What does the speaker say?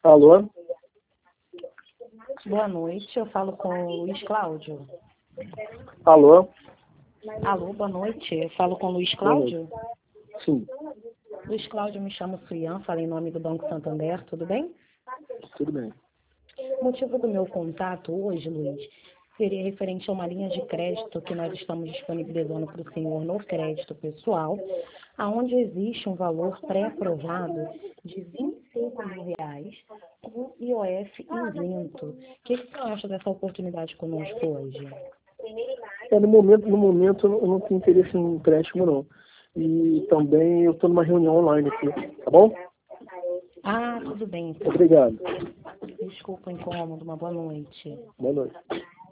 Alô? Boa noite, eu falo com o Luiz Cláudio. Alô? Alô, boa noite, eu falo com o Luiz Cláudio. Sim, Luiz Cláudio, me chamo Suian, falo em nome do Banco Santander, tudo bem? tudo bem. O motivo do meu contato hoje, Luiz, seria referente a uma linha de crédito que nós estamos disponibilizando para o senhor no crédito pessoal, aonde existe um valor pré-aprovado de R$ 25.000 com IOF isento. O que você acha dessa oportunidade conosco hoje? No momento eu não tenho interesse em empréstimo, não. E também eu estou numa reunião online aqui, tá bom? Ah, tudo bem, então. Obrigado. Desculpa o incômodo, uma boa noite. Boa noite.